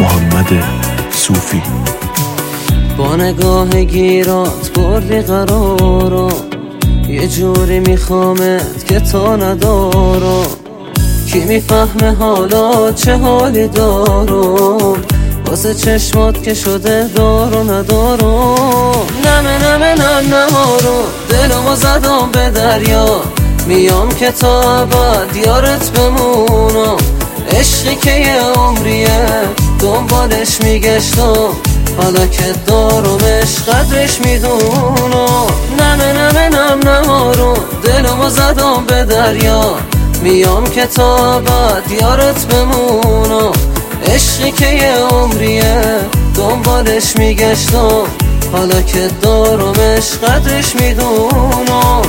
محمد صوفی. با نگاه گیرات بردی قرارو، یه جوری میخوامت که تا ندارم. کی میفهمه حالا چه حالی دارم، واسه چشمات که شده دار و ندارم. نمه نهارم، دلمو زدم به دریا، میام که تا ابد یارت بمونم. عشقی که یه عمریه دنبالش میگشتم، حالا که دارمش قدرش میدونم. نمه نهارم، دلمو زدم به دریا، میام که تا ابد یارت بمونم. عشقی که یه عمریه دنبالش میگشتم، حالا که دارمش قدرش میدونم.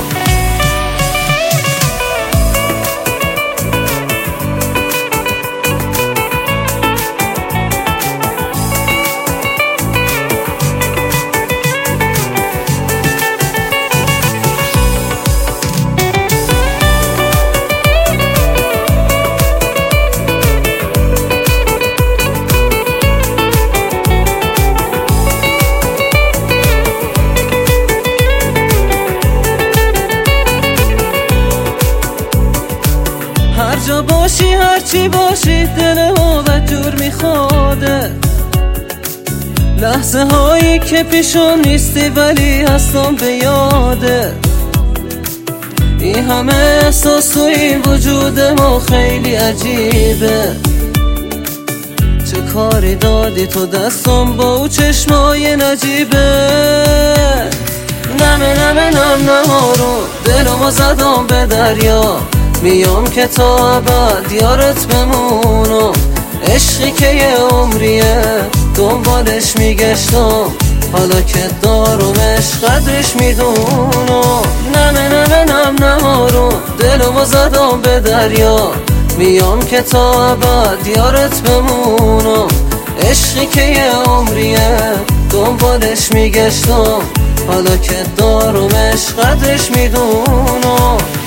هر جا باشی هر چی باشی دلمو بدجور میخواده. لحظه هایی که پیشم نیستی ولی هستم به یاده. این همه احساس و این وجود ما خیلی عجیبه. چه کاری دادی تو دستم با او چشمای نجیبه. نمه نهارم، دلمو زدم به دریا، میام که تا ابد یارت بمونم. عشقی که یه عمریه دنبالش میگشتم، حالا که دارمش قدرش میدونم. نمه نهارم، دلمو زدم به دریا، میام که تا ابد یارت بمونم. عشقی که یه عمریه دنبالش میگشتم، حالا که دارمش قدرش میدونم.